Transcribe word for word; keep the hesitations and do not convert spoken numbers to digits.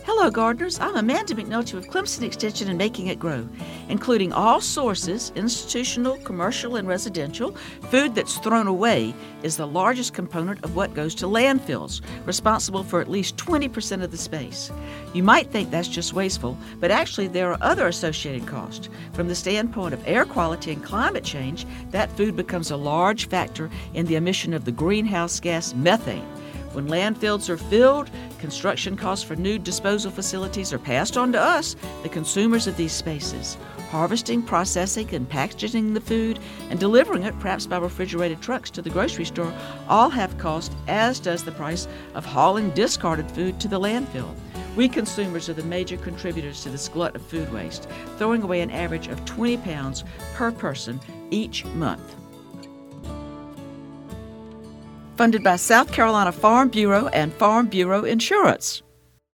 Hello, gardeners. I'm Amanda McNulty with Clemson Extension and Making It Grow, including all sources, institutional, commercial, and residential. Food that's thrown away is the largest component of what goes to landfills, responsible for at least twenty percent of the space. You might think that's just wasteful, but actually there are other associated costs. From the standpoint of air quality and climate change, that food becomes a large factor in the emission of the greenhouse gas methane. When landfills are filled, construction costs for new disposal facilities are passed on to us, the consumers of these spaces. Harvesting, processing, and packaging the food and delivering it, perhaps by refrigerated trucks, to the grocery store all have cost, as does the price of hauling discarded food to the landfill. We consumers are the major contributors to this glut of food waste, throwing away an average of twenty pounds per person each month. Funded by South Carolina Farm Bureau and Farm Bureau Insurance.